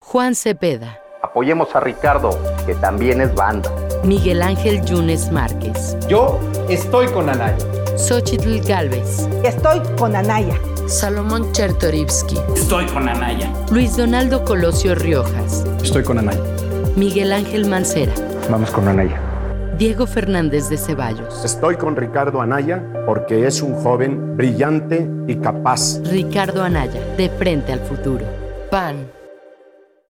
Juan Cepeda. Apoyemos a Ricardo, que también es banda. Miguel Ángel Yunes Márquez. Yo estoy con Anaya. Xóchitl Gálvez. Estoy con Anaya. Salomón Chertorivsky. Estoy con Anaya. Luis Donaldo Colosio Riojas. Estoy con Anaya. Miguel Ángel Mancera. Vamos con Anaya. Diego Fernández de Ceballos. Estoy con Ricardo Anaya porque es un joven brillante y capaz. Ricardo Anaya, de frente al futuro. PAN.